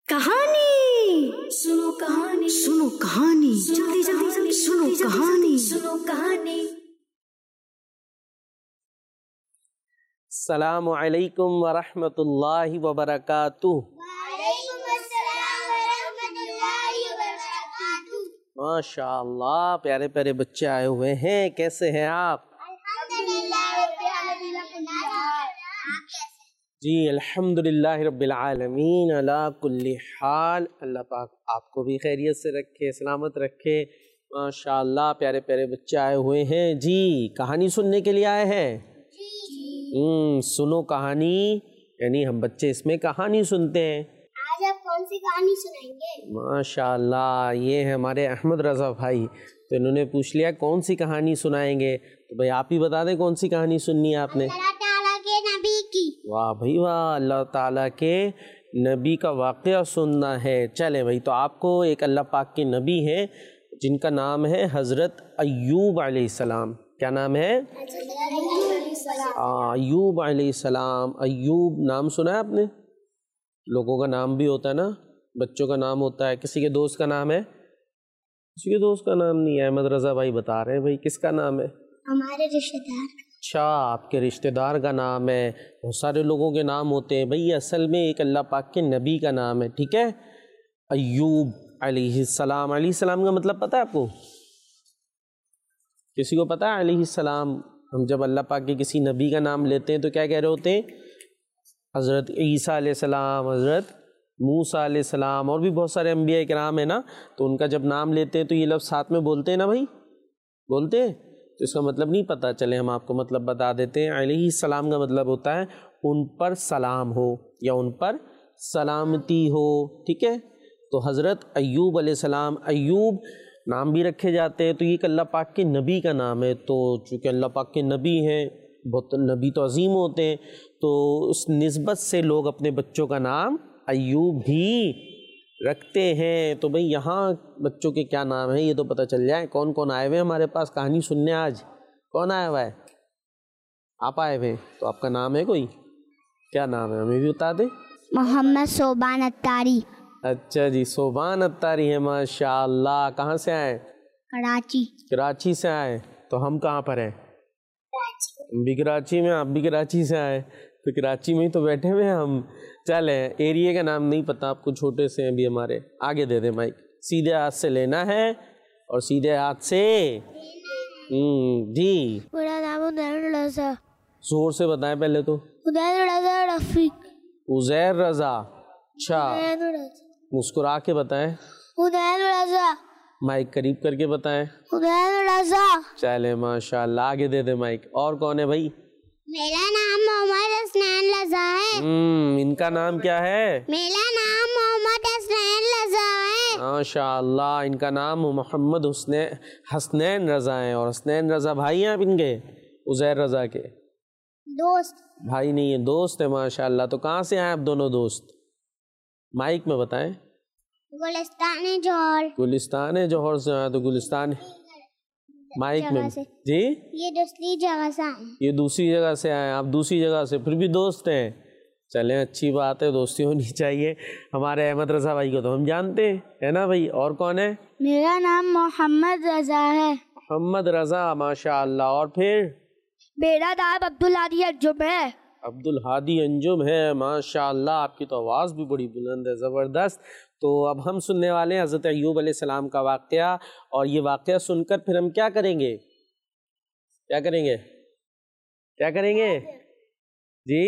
कहानी सुनो, कहानी सुनो, कहानी जल्दी जल्दी जल्दी सुनो, कहानी सुनो, कहानी। अस्सलामु अलैकुम वरहमतुल्लाहि वबरकातुह। माशाअल्लाह, प्यारे प्यारे बच्चे आए हुए हैं। कैसे हैं आप? जी अल्हम्दुलिल्लाह रब्बिल आलमीन अला कुल्ली हाल। अल्लाह पाक आपको भी खैरियत से रखे, सलामत रखे। माशाअल्लाह, प्यारे प्यारे बच्चे आए हुए हैं। जी कहानी सुनने के लिए आए हैं। सुनो कहानी, यानी हम बच्चे इसमें कहानी सुनते हैं। आज आप कौन सी कहानी सुनाएंगे? माशाअल्लाह, ये है हमारे अहमद रज़ा भाई, तो इन्होंने पूछ लिया कौन सी कहानी सुनाएंगे। तो भाई आप ही बता दें कौन सी कहानी सुननी है आपने। अल्लाह ताला के नबी की। वाह भाई वाह, अल्लाह ताला के नबी का वाक़या सुनना है। चले भाई, तो आपको एक अल्लाह पाक के नबी हैं जिनका नाम है हज़रत अय्यूब अलैहिस्सलाम। क्या नाम है? अय्यूब अलैहिस्सलाम। अय्यूब नाम सुना है आपने? लोगों का नाम भी होता है ना, बच्चों का नाम होता है। किसी के दोस्त का नाम है? किसी के दोस्त का नाम नहीं है। अहमद रज़ा भाई बता रहे हैं। भाई किसका नाम है? हमारे रिश्तेदार। अच्छा, आपके रिश्तेदार का नाम है। बहुत सारे लोगों के नाम होते हैं भाई, असल में एक अल्लाह पाक के नबी का नाम है। ठीक है, अय्यूब अलैहिस्सलाम। अलैहिस्सलाम का मतलब पता है आपको? किसी को पता है अलैहिस्सलाम? हम जब अल्लाह पाक के किसी नबी का नाम लेते हैं तो क्या कह रहे होते हैं? हज़रत ईसा अलैहिस्सलाम, हज़रत मूसा अलैहिस्सलाम, और भी बहुत सारे अंबिया किराम है ना, तो उनका जब नाम लेते हैं तो ये लफ्ज़ साथ में बोलते हैं ना भाई, बोलते हैं। तो इसका मतलब नहीं पता, चले हम आपको मतलब बता देते हैं। अलैहिस्सलाम का मतलब होता है उन पर सलाम हो या उन पर सलामती हो। ठीक है, तो हज़रत अय्यूब अलैहिस्सलाम, अय्यूब नाम भी रखे जाते हैं। तो ये अल्लाह पाक के नबी का नाम है। तो चूँकि अल्लाह पाक के नबी हैं, बहुत नबी तो अजीम होते हैं, तो उस निस्बत से लोग अपने बच्चों का नाम अय्यूब भी रखते हैं। तो भाई यहाँ बच्चों के क्या नाम है ये तो पता चल जाए। कौन कौन आए हुए हैं हमारे पास कहानी सुनने? आज कौन आया हुआ है? आप आए हुए हैं, तो आपका नाम है कोई? क्या नाम है हमें भी बता दें। मोहम्मद सोबान अत्तारी। अच्छा जी, सोबान अत्तारी है। माशाअल्लाह, कहाँ से आए? कराची। कराची से आए। तो हम कहाँ पर हैं? हम भी कराची में, आप भी कराची से आए, तो कराची में ही तो बैठे हुए हैं हम। चले, एरिया का नाम नहीं पता आपको, छोटे से हैं भी हमारे। आगे दे दे माइक, सीधे हाथ से लेना है और सीधे हाथ से जी। मेरा नाम उज़ैर रज़ा। जोर से बताएं पहले तो। उज़ैर रज़ा रफ़ीक। उज़ैर रज़ा। अच्छा, मुस्कुरा के बताएं। उज़ैर रज़ा। माइक करीब करके बताएं। उज़ैर रज़ा। चले माशाल्लाह, आगे दे दे माइक। और कौन है भाई? मेरा नाम मोहम्मद हसनैन रज़ा है। इनका नाम क्या है? मेरा नाम मोहम्मद हसनैन रज़ा है। माशाअल्लाह, इनका नाम मोहम्मद हसनैन रज़ा है। और हसनैन रज़ा भाई हैं आप इनके? उज़ैर रज़ा के दोस्त। भाई नहीं है, दोस्त है। माशाअल्लाह, तो कहाँ से आए आप दोनों दोस्त? माइक में बताएं। गुलिस्तान जौहर। गुलिस्तान जौहर से आए, तो गुलिस्तान माइक में जी। ये दूसरी जगह से आए। ये दूसरी जगह से आए, आप दूसरी जगह से, फिर भी दोस्त हैं। चलें, अच्छी बात है, दोस्ती होनी चाहिए। हमारे अहमद रज़ा भाई को तो हम जानते हैं, है ना भाई। और कौन है? मेरा नाम मोहम्मद रज़ा है। मोहम्मद रज़ा, माशाअल्लाह। और फिर? मेरा नाम अब्दुल हादी अंजुम है। अब्दुल हादी अंजुम है। माशाअल्लाह, आपकी तो आवाज़ भी बड़ी बुलंद है, ज़बरदस्त। तो अब हम सुनने वाले हैं हज़रत अय्यूब अलैहिस्सलाम का वाक़या। और ये वाक़या सुनकर फिर हम क्या करेंगे? क्या करेंगे? क्या करेंगे जी?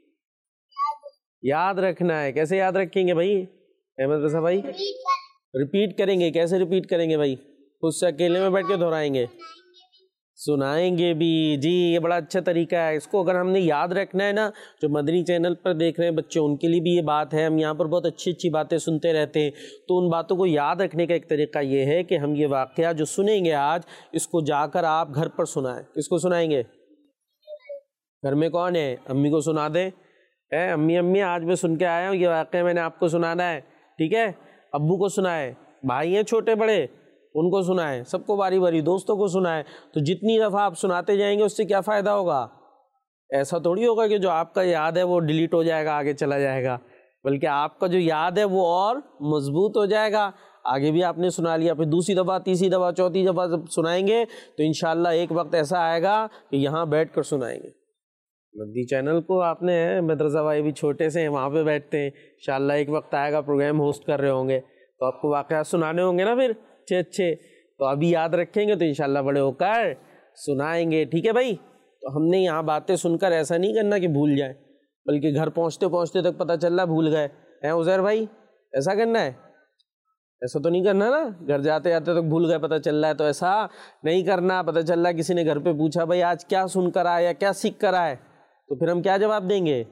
याद रखना है। कैसे याद रखेंगे भाई अहमद रज़ा भाई? रिपीट करेंगे। कैसे रिपीट करेंगे भाई? खुद से अकेले में बैठ के दोहराएंगे? सुनाएंगे भी जी। ये बड़ा अच्छा तरीका है। इसको अगर हमने याद रखना है ना, जो मदनी चैनल पर देख रहे हैं बच्चे, उनके लिए भी ये बात है। हम यहाँ पर बहुत अच्छी अच्छी बातें सुनते रहते हैं, तो उन बातों को याद रखने का एक तरीका ये है कि हम ये वाक़या जो सुनेंगे आज, इसको जाकर आप घर पर सुनाएं। किसको सुनाएंगे? घर में कौन है? अम्मी को सुना दें। अम्मी अम्मी आज मैं सुन के आया हूँ, ये वाक़या मैंने आपको सुनाना है। ठीक है, अब्बू को सुनाए, भाई हैं छोटे बड़े उनको सुनाएं, सबको बारी बारी, दोस्तों को सुनाएं। तो जितनी दफ़ा आप सुनाते जाएंगे उससे क्या फ़ायदा होगा? ऐसा थोड़ी होगा कि जो आपका याद है वो डिलीट हो जाएगा, आगे चला जाएगा। بلکہ آپ کا جو یاد ہے وہ اور مضبوط ہو جائے گا. آگے بھی آپ نے سنا لیا, پھر دوسری دفعہ, تیسری دفعہ, چوتھی دفعہ جب سنائیں گے تو انشاءاللہ ایک وقت ایسا آئے گا کہ یہاں بیٹھ کر سنائیں گے. مدنی چینل کو آپ نے مدرسہ بھائی بھی چھوٹے سے ہیں, وہاں پہ بیٹھتے ہیں. انشاءاللہ ایک وقت آئے گا پروگرام ہوسٹ کر رہے ہوں گے تو آپ کو واقعات سنانے ہوں گے نا پھر اچھے, تو ابھی یاد رکھیں گے تو انشاءاللہ بڑے ہو کر سنائیں گے. ٹھیک ہے بھائی؟ تو ہم نے یہاں باتیں سن کر ایسا نہیں کرنا کہ بھول جائیں, بلکہ گھر پہنچتے پہنچتے تک پتہ چل رہا بھول گئے ہیں. عزیر بھائی ایسا کرنا ہے؟ ایسا تو نہیں کرنا نا, گھر جاتے جاتے تک بھول گئے پتہ چل رہا ہے, تو ایسا نہیں کرنا. پتہ چل رہا ہے کسی نے گھر پہ پوچھا بھائی آج کیا سن کر آئے یا کیا سیکھ کر آئے, تو پھر ہم کیا جواب دیں گے؟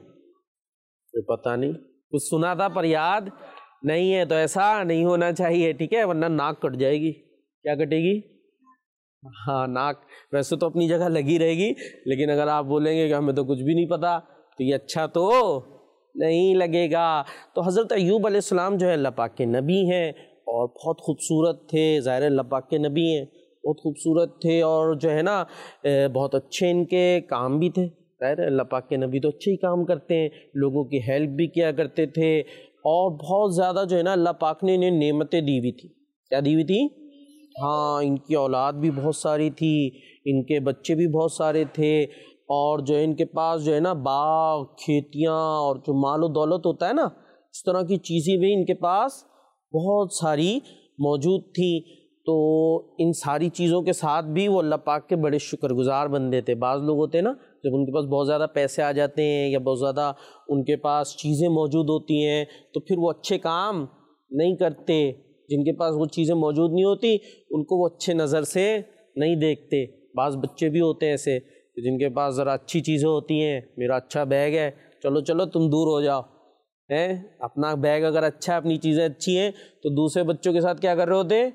پتہ نہیں, کچھ سنا تھا پر یاد نہیں ہے. تو ایسا نہیں ہونا چاہیے, ٹھیک ہے, ورنہ ناک کٹ جائے گی. کیا کٹے گی؟ ہاں ناک ویسے تو اپنی جگہ لگی رہے گی, لیکن اگر آپ بولیں گے کہ ہمیں تو کچھ بھی نہیں پتا تو یہ اچھا تو نہیں لگے گا. تو حضرت ایوب علیہ السلام جو ہے اللہ پاک کے نبی ہیں اور بہت خوبصورت تھے. ظاہر اللہ پاک کے نبی ہیں, بہت خوبصورت تھے اور جو ہے نا بہت اچھے ان کے کام بھی تھے. ظاہر اللہ پاک کے نبی تو اچھے ہی کام کرتے ہیں, لوگوں کی ہیلپ بھی کیا کرتے تھے, اور بہت زیادہ جو ہے نا اللہ پاک نے انہیں نعمتیں دی ہوئی تھی. کیا دی ہوئی تھی؟ ہاں, ان کی اولاد بھی بہت ساری تھی, ان کے بچے بھی بہت سارے تھے, اور جو ہے ان کے پاس جو ہے نا باغ, کھیتیاں اور جو مال و دولت ہوتا ہے نا, اس طرح کی چیزیں بھی ان کے پاس بہت ساری موجود تھیں. تو ان ساری چیزوں کے ساتھ بھی وہ اللہ پاک کے بڑے شکر گزار بندے تھے. بعض لوگ ہوتے ہیں نا جب ان کے پاس بہت زیادہ پیسے آ جاتے ہیں یا بہت زیادہ ان کے پاس چیزیں موجود ہوتی ہیں تو پھر وہ اچھے کام نہیں کرتے. جن کے پاس وہ چیزیں موجود نہیں ہوتی ان کو وہ اچھے نظر سے نہیں دیکھتے. بعض بچے بھی ہوتے ہیں ایسے جن کے پاس ذرا اچھی چیزیں ہوتی ہیں, میرا اچھا بیگ ہے, چلو چلو تم دور ہو جاؤ. اپنا بیگ اگر اچھا ہے, اپنی چیزیں اچھی ہیں, تو دوسرے بچوں کے ساتھ کیا کر رہے ہوتے ہیں؟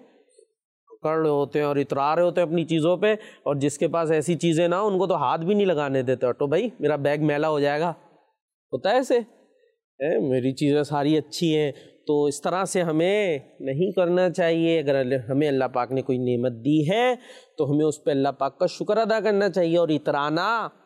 کر رہے ہوتے ہیں اور اترا رہے ہوتے ہیں اپنی چیزوں پہ. اور جس کے پاس ایسی چیزیں نہ ان کو تو ہاتھ بھی نہیں لگانے دیتے. تو بھائی میرا بیگ میلا ہو جائے گا, ہوتا ہے ایسے, میری چیزیں ساری اچھی ہیں. تو اس طرح سے ہمیں نہیں کرنا چاہیے. اگر ہمیں اللہ پاک نے کوئی نعمت دی ہے تو ہمیں اس پہ اللہ پاک کا شکر ادا کرنا چاہیے, اور اترانا,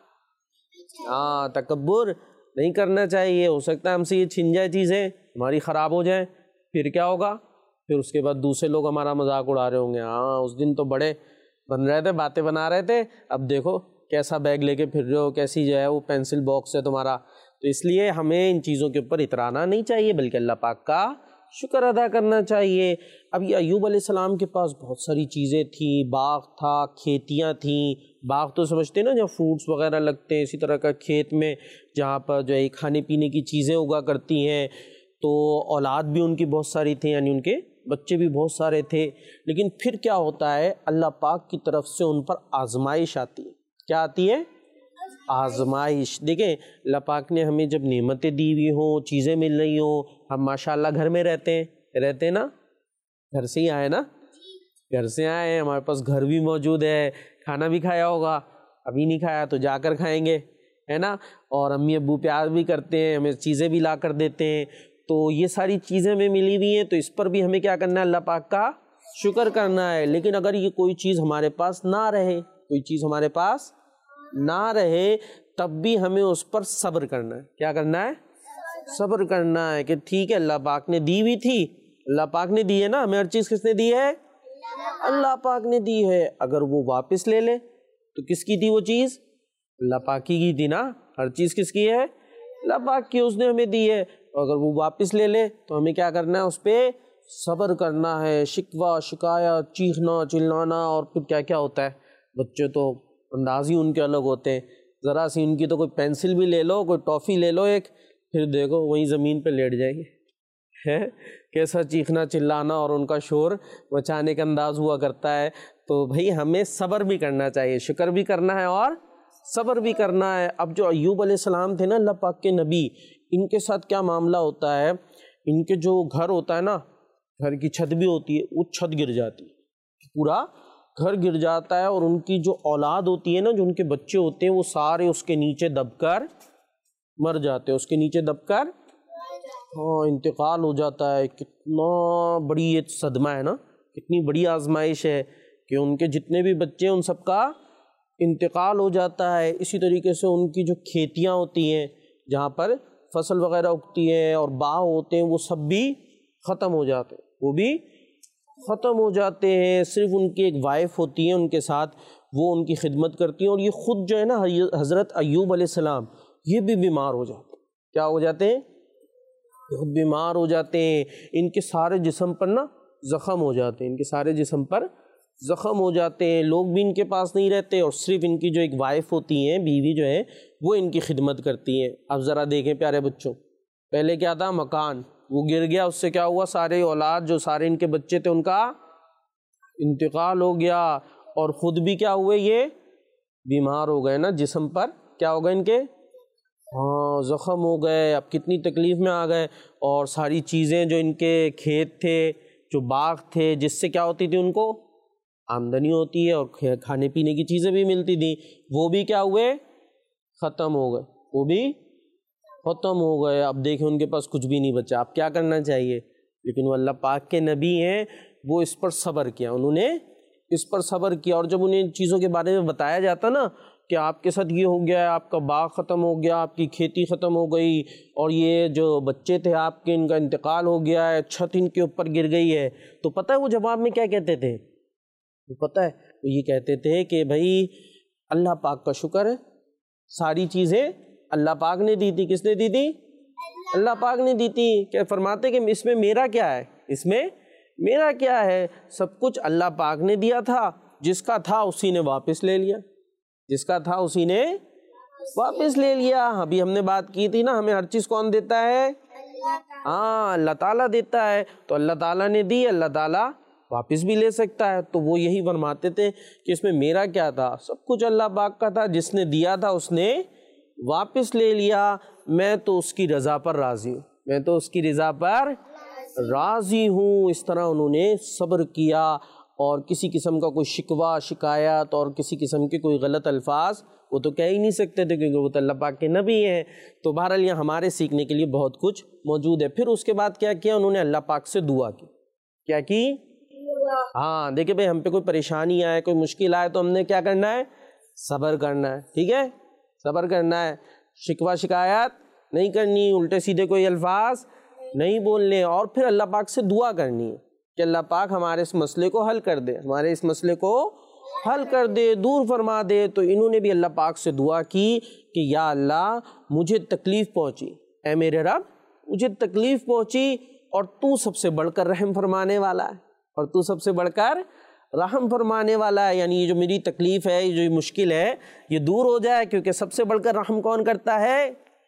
تکبر نہیں کرنا چاہیے. ہو سکتا ہے ہم سے یہ چھن جائے چیزیں, ہماری خراب ہو جائیں, پھر کیا ہوگا؟ پھر اس کے بعد دوسرے لوگ ہمارا مذاق اڑا رہے ہوں گے, اس دن تو بڑے بن رہے تھے, باتیں بنا رہے تھے, اب دیکھو کیسا بیگ لے کے پھر رہے ہو, کیسی جو ہے وہ پینسل باکس ہے تمہارا. تو اس لیے ہمیں ان چیزوں کے اوپر اترانا نہیں چاہیے, بلکہ اللہ پاک کا شکر ادا کرنا چاہیے. اب یہ ایوب علیہ السلام کے پاس بہت ساری چیزیں تھیں, باغ تھا, کھیتیاں تھیں. باغ تو سمجھتے ہیں نا جہاں فروٹس وغیرہ لگتے ہیں, اسی طرح کا کھیت میں جہاں پر جو ہے کھانے پینے کی چیزیں اگا کرتی ہیں. تو اولاد بھی ان کی بہت ساری تھیں, یعنی ان کے بچے بھی بہت سارے تھے. لیکن پھر کیا ہوتا ہے, اللہ پاک کی طرف سے ان پر آزمائش آتی ہے. کیا آتی ہے؟ آزمائش. دیکھیں اللہ پاک نے ہمیں جب نعمتیں دی ہوئی ہوں, چیزیں مل رہی ہوں, ہم ماشاءاللہ گھر میں رہتے ہیں نا, گھر سے ہی آئے نا, گھر سے آئے ہیں, ہمارے پاس گھر بھی موجود ہے, کھانا بھی کھایا ہوگا, ابھی نہیں کھایا تو جا کر کھائیں گے, ہے نا, اور امی ابو پیار بھی کرتے ہیں, ہمیں چیزیں بھی لا کر دیتے ہیں. تو یہ ساری چیزیں ہمیں ملی ہوئی ہیں, تو اس پر بھی ہمیں کیا کرنا ہے؟ اللہ پاک کا شکر کرنا ہے. لیکن اگر یہ کوئی چیز ہمارے پاس نہ رہے, کوئی چیز ہمارے پاس نہ رہے, تب بھی ہمیں اس پر صبر کرنا ہے. کیا کرنا ہے؟ صبر کرنا ہے کہ ٹھیک ہے اللہ پاک نے دی ہوئی تھی, اللہ پاک نے دی ہے نا, ہمیں ہر چیز کس نے دی ہے؟ اللہ پاک نے دی ہے. اگر وہ واپس لے لے تو کس کی تھی وہ چیز؟ اللہ پاک کی تھی نا. ہر چیز کس کی ہے؟ اللہ پاک کی, اس نے ہمیں دی ہے. اگر وہ واپس لے لے تو ہمیں کیا کرنا ہے؟ اس پہ صبر کرنا ہے. شکوہ شکایت, چیخنا چلانا, اور پھر کیا کیا ہوتا ہے, بچے تو انداز ہی ان کے الگ ہوتے ہیں. ذرا سی ان کی تو کوئی پینسل بھی لے لو, کوئی ٹافی لے لو ایک, پھر دیکھو وہیں زمین پہ لیٹ جائیں گے. کیسا چیخنا چلانا اور ان کا شور مچانے کا انداز ہوا کرتا ہے. تو بھئی ہمیں صبر بھی کرنا چاہیے, شکر بھی کرنا ہے اور صبر بھی کرنا ہے. اب جو ایوب علیہ السلام تھے نا اللہ پاک کے نبی, ان کے ساتھ کیا معاملہ ہوتا ہے, ان کے جو گھر ہوتا ہے نا, گھر کی چھت بھی ہوتی ہے, وہ چھت گر جاتی ہے, پورا گھر گر جاتا ہے, اور ان کی جو اولاد ہوتی ہے نا, جو ان کے بچے ہوتے ہیں, وہ سارے اس کے نیچے دب کر مر جاتے ہیں, اس کے نیچے دب کر انتقال ہو جاتا ہے. کتنا بڑی یہ صدمہ ہے نا, کتنی بڑی آزمائش ہے کہ ان کے جتنے بھی بچے ہیں ان سب کا انتقال ہو جاتا ہے. اسی طریقے سے ان کی جو کھیتیاں ہوتی ہیں, جہاں پر فصل وغیرہ اگتی ہے اور باغ ہوتے ہیں وہ سب بھی ختم ہو جاتے ہیں، وہ بھی ختم ہو جاتے ہیں. صرف ان کی ایک وائف ہوتی ہے ان کے ساتھ، وہ ان کی خدمت کرتی ہیں. اور یہ خود جو ہے نا حضرت ایوب علیہ السلام یہ بھی بیمار ہو جاتے ہیں. کیا ہو جاتے ہیں؟ بہت بیمار ہو جاتے ہیں. ان کے سارے جسم پر نا زخم ہو جاتے ہیں، ان کے سارے جسم پر زخم ہو جاتے ہیں. لوگ بھی ان کے پاس نہیں رہتے اور صرف ان کی جو ایک وائف ہوتی ہیں، بیوی جو ہے وہ ان کی خدمت کرتی ہیں. اب ذرا دیکھیں پیارے بچوں، پہلے کیا تھا؟ مکان وہ گر گیا، اس سے کیا ہوا؟ سارے اولاد جو سارے ان کے بچے تھے ان کا انتقال ہو گیا، اور خود بھی کیا ہوئے؟ یہ بیمار ہو گئے نا، جسم پر کیا ہو گئے ان کے؟ ہاں زخم ہو گئے. اب کتنی تکلیف میں آ گئے. اور ساری چیزیں جو ان کے کھیت تھے، جو باغ تھے، جس سے کیا ہوتی تھی ان کو آمدنی ہوتی ہے اور کھانے پینے کی چیزیں بھی ملتی تھیں، وہ بھی کیا ہوئے؟ ختم ہو گئے. وہ بھی ختم ہو گئے. اب دیکھیں ان کے پاس کچھ بھی نہیں بچا. اب کیا کرنا چاہیے؟ لیکن وہ اللہ پاک کے نبی ہیں، وہ اس پر صبر کیا، انہوں نے اس پر صبر کیا. اور جب انہیں ان چیزوں کے بارے میں بتایا جاتا نا کہ آپ کے ساتھ یہ ہو گیا ہے، آپ کا باغ ختم ہو گیا، آپ کی کھیتی ختم ہو گئی، اور یہ جو بچے تھے آپ کے ان کا انتقال ہو گیا ہے، چھت ان کے اوپر گر گئی ہے، تو پتہ ہے وہ جواب میں کیا کہتے تھے؟ پتہ ہے وہ یہ کہتے تھے کہ بھائی اللہ پاک کا شکر ہے، ساری چیزیں اللہ پاک نے دی تھی. کس نے دی تھی؟ اللہ پاک نے دی تھی. کہ فرماتے کہ اس میں میرا کیا ہے؟ اس میں میرا کیا ہے؟ سب کچھ اللہ پاک نے دیا تھا، جس کا تھا اسی نے واپس لے لیا، جس کا تھا اسی نے واپس لے لیا. ابھی ہم نے بات کی تھی نا، ہمیں ہر چیز کون دیتا ہے؟ ہاں اللہ تعالیٰ دیتا ہے. تو اللہ تعالیٰ نے دی، اللہ تعالیٰ واپس بھی لے سکتا ہے. تو وہ یہی فرماتے تھے کہ اس میں میرا کیا تھا؟ سب کچھ اللہ پاک کا تھا، جس نے دیا تھا اس نے واپس لے لیا. میں تو اس کی رضا پر راضی ہوں، میں تو اس کی رضا پر راضی ہوں. اس طرح انہوں نے صبر کیا، اور کسی قسم کا کوئی شکوہ شکایت اور کسی قسم کے کوئی غلط الفاظ وہ تو کہہ ہی نہیں سکتے تھے، کیونکہ وہ تو اللہ پاک کے نبی ہیں. تو بہرحال یہ ہمارے سیکھنے کے لیے بہت کچھ موجود ہے. پھر اس کے بعد کیا کیا انہوں نے؟ اللہ پاک سے دعا کی. کیا کی؟ ہاں دیکھیں بھائی، ہم پہ کوئی پریشانی آئے، کوئی مشکل آئے تو ہم نے کیا کرنا ہے؟ صبر کرنا ہے. ٹھیک ہے، صبر کرنا ہے، شکوہ شکایت نہیں کرنی، الٹے سیدھے کوئی الفاظ نہیں بولنے، اور پھر اللہ پاک سے دعا کرنی ہے کہ اللہ پاک ہمارے اس مسئلے کو حل کر دے، ہمارے اس مسئلے کو حل کر دے، دور فرما دے. تو انہوں نے بھی اللہ پاک سے دعا کی کہ یا اللہ مجھے تکلیف پہنچی، اے میرے رب مجھے تکلیف پہنچی، اور تو سب سے بڑھ کر رحم فرمانے والا ہے، اور تو سب سے بڑھ کر رحم فرمانے والا ہے. یعنی یہ جو میری تکلیف ہے، یہ جو مشکل ہے، یہ دور ہو جائے، کیونکہ سب سے بڑھ کر رحم کون کرتا ہے؟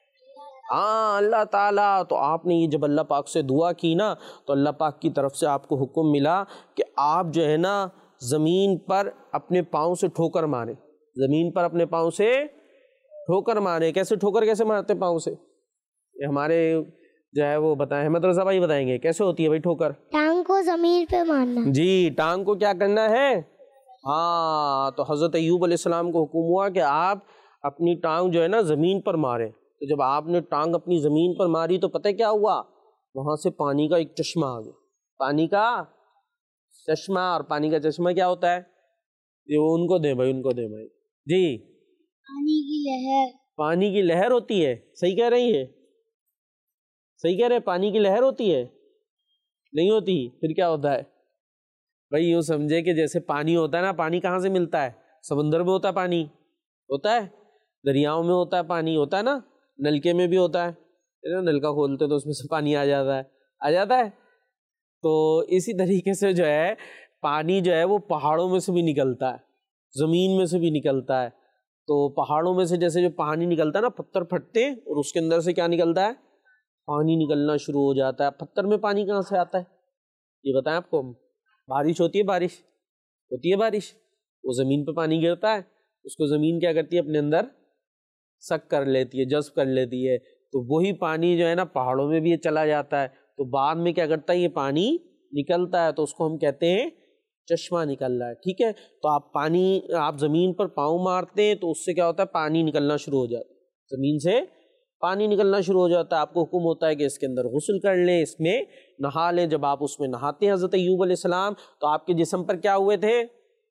ہاں اللہ تعالیٰ. تو آپ نے یہ جب اللہ پاک سے دعا کی نا، تو اللہ پاک کی طرف سے آپ کو حکم ملا کہ آپ جو ہے نا زمین پر اپنے پاؤں سے ٹھوکر ماریں، زمین پر اپنے پاؤں سے ٹھوکر ماریں. کیسے ٹھوکر کیسے مارتے پاؤں سے؟ یہ ہمارے جو ہے وہ بتائیں، احمد رضا بھائی بتائیں گے کیسے ہوتی ہے بھائی ٹھوکر؟ ٹانگ کو زمین پہ مارنا. جی ٹانگ کو کیا کرنا ہے؟ ہاں. تو حضرت ایوب علیہ السلام کو حکم ہوا کہ آپ اپنی ٹانگ جو ہے نا زمین پر ماریں. تو جب آپ نے ٹانگ اپنی زمین پر ماری تو پتہ کیا ہوا؟ وہاں سے پانی کا ایک چشمہ آ گیا، پانی کا چشمہ. اور پانی کا چشمہ کیا ہوتا ہے؟ یہ وہ ان کو دیں بھائی، ان کو دیں بھائی. جی پانی کی لہر. پانی کی لہر ہوتی ہے. صحیح کہہ رہی ہے، صحیح کہہ رہے، پانی کی لہر ہوتی ہے؟ نہیں ہوتی. پھر کیا ہوتا ہے بھائی؟ یوں سمجھے کہ جیسے پانی ہوتا ہے نا، پانی کہاں سے ملتا ہے؟ سمندر میں ہوتا ہے پانی، ہوتا ہے دریاؤں میں ہوتا ہے پانی، ہوتا ہے نا، نلکے میں بھی ہوتا ہے، نلکا کھولتے تو اس میں سے پانی آ جاتا ہے، آ جاتا ہے. تو اسی طریقے سے جو ہے پانی جو ہے وہ پہاڑوں میں سے بھی نکلتا ہے، زمین میں سے بھی نکلتا ہے. تو پہاڑوں میں سے جیسے جو پانی نکلتا ہے نا، پتھر پھٹتے ہیں اور اس کے اندر سے کیا نکلتا ہے؟ پانی نکلنا شروع ہو جاتا ہے. پتھر میں پانی کہاں سے آتا ہے یہ بتائیں آپ کو؟ بارش ہوتی ہے، بارش ہوتی ہے، بارش وہ زمین پہ پانی گرتا ہے، اس کو زمین کیا کرتی ہے؟ اپنے اندر سک کر لیتی ہے، جذب کر لیتی ہے. تو وہی پانی جو ہے نا پہاڑوں میں بھی یہ چلا جاتا ہے. تو بعد میں کیا کرتا ہے؟ یہ پانی نکلتا ہے، تو اس کو ہم کہتے ہیں چشمہ نکل رہا ہے. ٹھیک ہے. تو آپ زمین پر پاؤں مارتے ہیں تو اس سے کیا ہوتا ہے؟ پانی نکلنا شروع ہو جاتا ہے، زمین سے پانی نکلنا شروع ہو جاتا ہے. آپ کو حکم ہوتا ہے کہ اس کے اندر غسل کر لیں، اس میں نہا لیں. جب آپ اس میں نہاتے ہیں حضرت ایوب علیہ السلام، تو آپ کے جسم پر کیا ہوئے تھے؟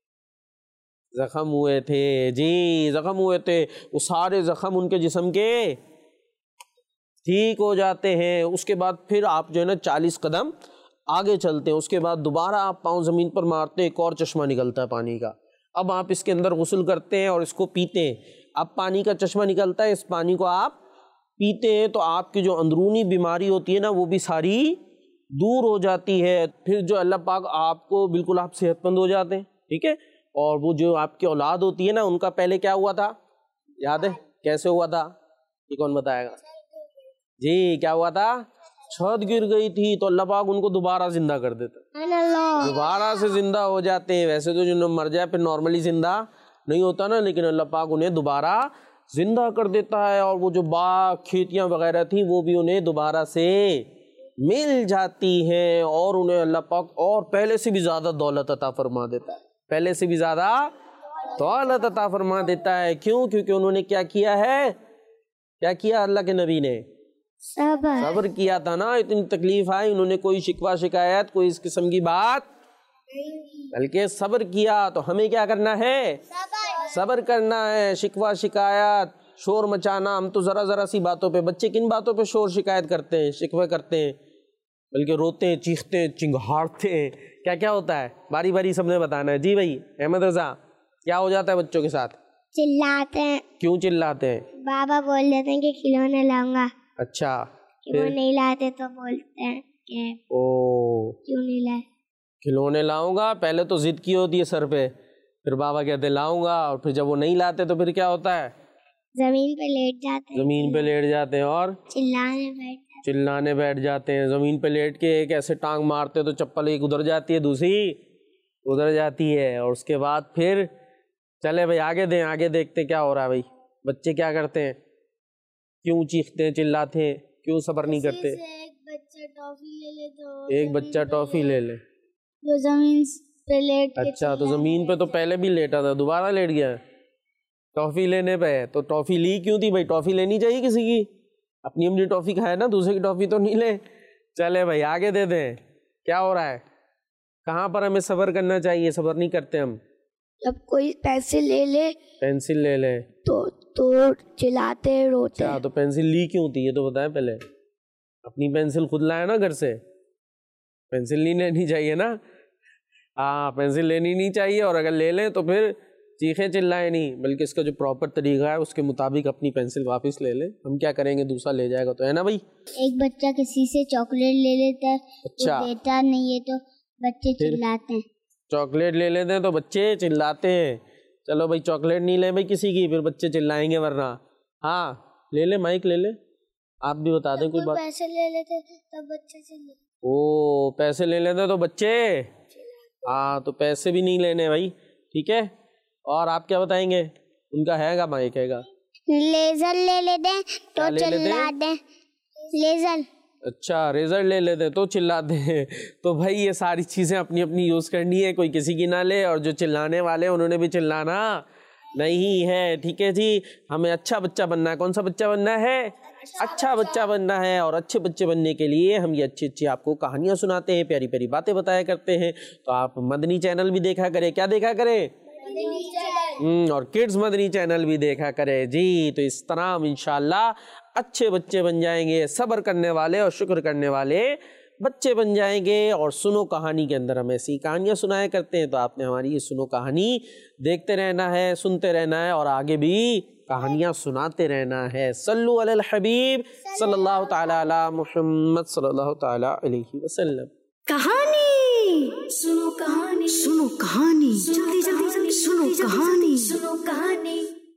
زخم ہوئے تھے. جی زخم ہوئے تھے. وہ سارے زخم ان کے جسم کے ٹھیک ہو جاتے ہیں. اس کے بعد پھر آپ جو ہے نا 40 قدم آگے چلتے ہیں. اس کے بعد دوبارہ آپ پاؤں زمین پر مارتے ہیں, ایک اور چشمہ نکلتا ہے پانی کا. اب آپ اس کے اندر غسل کرتے ہیں اور اس کو پیتے ہیں. اب پانی کا چشمہ نکلتا ہے, اس پانی کو آپ پیتے ہیں تو آپ کی جو اندرونی بیماری ہوتی ہے نا وہ بھی ساری دور ہو جاتی ہے. پھر جو اللہ پاک آپ کو بالکل آپ صحت مند ہو جاتے ہیں. ٹھیک ہے. اور وہ جو آپ کی اولاد ہوتی ہے نا ان کا پہلے کیا ہوا تھا یاد ہے؟ کیسے ہوا تھا یہ کون بتائے گا؟ جی کیا ہوا تھا؟ چھت گر گئی تھی تو اللہ پاک ان کو دوبارہ زندہ کر دیتا, دوبارہ سے زندہ ہو جاتے ہیں. ویسے تو جو مر جائے پھر نارملی زندہ نہیں ہوتا نا, لیکن اللہ پاک انہیں دوبارہ زندہ کر دیتا ہے. اور وہ جو باغ کھیتیاں وغیرہ تھیں وہ بھی انہیں دوبارہ سے مل جاتی ہیں, اور انہیں اللہ پاک اور پہلے سے بھی زیادہ دولت عطا فرما دیتا ہے. پہلے سے بھی زیادہ دولت عطا فرما دیتا ہے. کیوں؟ کیونکہ انہوں نے کیا کیا ہے؟ کیا کیا اللہ کے نبی نے؟ صبر کیا تھا نا. اتنی تکلیف آئی, انہوں نے کوئی شکوہ شکایت کوئی اس قسم کی بات بلکہ صبر کیا. تو ہمیں کیا کرنا ہے؟ صبر کرنا ہے. شکوہ شکایت شور مچانا, ہم تو ذرا سی باتوں پہ, بچے کن باتوں پہ شور شکایت کرتے ہیں, شکوے کرتے ہیں, بلکہ روتے ہیں, چیختے ہیں, چنگھاڑتے ہیں. کیا کیا ہوتا ہے باری باری سب نے بتانا ہے. جی بھائی احمد رضا, کیا ہو جاتا ہے بچوں کے ساتھ؟ چلاتے ہیں. کیوں چلاتے ہیں؟ بابا بول دیتے ہیں کہ کھلونے لاؤں گا. اچھا. وہ نہیں لاتے تو بولتے ہیں کہ کیوں نہیں لائے. کھلونے لاؤں گا, پہلے تو ضد کی ہوتی ہے سر پہ, پھر بابا کہتے لاؤں گا, اور پھر جب وہ نہیں لاتے تو پھر کیا ہوتا ہے؟ زمین پہ لیٹ جاتے ہیں. زمین پہ لیٹ جاتے ہیں اور چلانے بیٹھ جاتے ہیں. زمین پہ لیٹ کے ایک ایسے ٹانگ مارتے تو چپل ایک ادھر جاتی ہے, دوسری ادھر جاتی ہے. اور اس کے بعد پھر چلے بھائی آگے دیکھتے کیا ہو رہا ہے. بھائی بچے کیا کرتے ہیں؟ کیوں چیختے ہیں, چلاتے ہیں, کیوں صبر نہیں کرتے؟ ایک بچہ ٹافی لے لے جو زمین پہ لیٹ. اچھا, تو زمین پہ تو پہلے بھی لیٹا تھا, دوبارہ لیٹ گیا ٹافی لینے پہ. تو ٹافی لی کیوں تھی بھائی؟ ٹافی لینی چاہیے کسی کی, اپنی ٹافی کھائے نا, دوسرے کی ٹافی تو نہیں لے. چلے بھائی آگے دے دیں. کیا ہو رہا ہے؟ کہاں پر ہمیں صبر کرنا چاہیے؟ صبر نہیں کرتے ہم. جب کوئی پینسل لے لے تو چلاتے روتے. اچھا, تو پینسل لی کیوں تھی یہ تو بتائیں پہلے. اپنی پینسل خود لائے نا گھر سے, پینسل نہیں لینی چاہیے نا. ہاں پینسل لینی نہیں چاہیے, اور اگر لے لیں تو پھر چیخیں چلائیں نہیں, بلکہ اس کا جو پراپر طریقہ ہے اس کے مطابق اپنی پینسل واپس لے لیں. ہم کیا کریں گے, دوسرا لے جائے گا تو, ہے نا بھائی. ایک بچہ کسی سے چاکلیٹ لے لیتا ہے. اچھا, دیتا نہیں ہے تو بچے چلاتے ہیں. چاکلیٹ لے لیتے ہیں تو بچے چلاتے ہیں. چلو بھائی چاکلیٹ نہیں لیں بھائی کسی کی, پھر بچے چلائیں گے ورنہ. ہاں لے لیں, مائک لے لیں, آپ بھی بتا دیں کوئی بات. پیسے لے لیتے تو بچے چلاتے. او پیسے لے لیتے تو بچے, ہاں تو پیسے بھی نہیں لینے بھائی. ٹھیک ہے. اور آپ کیا بتائیں گے؟ ان کا ہے گا مائک ہے گا. لیزر لے لیتے تو چلاتے. لیزر. اچھا, ریزر لے لیتے تو چلاتے ہیں. تو بھائی یہ ساری چیزیں اپنی اپنی یوز کرنی ہے, کوئی کسی کی نہ لے. اور جو چلانے والے انہوں نے بھی چلانا نہیں ہے. ٹھیک ہے جی. ہمیں اچھا بچہ بننا ہے. کون سا بچہ بننا ہے؟ اچھا بچہ بننا ہے. اور اچھے بچے بننے کے لیے ہم یہ اچھی آپ کو کہانیاں سناتے ہیں, پیاری پیاری باتیں بتایا کرتے ہیں. تو آپ مدنی چینل بھی دیکھا کریں. کیا دیکھا کریں؟ اور کڈز مدنی چینل بھی دیکھا کرے. جی تو اس طرح ہم انشاءاللہ اچھے بچے بن جائیں گے, صبر کرنے والے اور شکر کرنے والے بچے بن جائیں گے. اور سنو کہانی کے اندر ہم ایسی کہانیاں سنایا کرتے ہیں, تو آپ نے ہماری یہ سنو کہانی دیکھتے رہنا ہے, سنتے رہنا ہے, اور آگے بھی کہانیاں سناتے رہنا ہے. صلو علی الحبیب صلی اللہ تعالی علی محمد صلی اللہ تعالی علیہ وسلم. کہانی سنو, کہانی سنو, کہانی جلدی جلدی سنو, کہانی سنو, کہانی.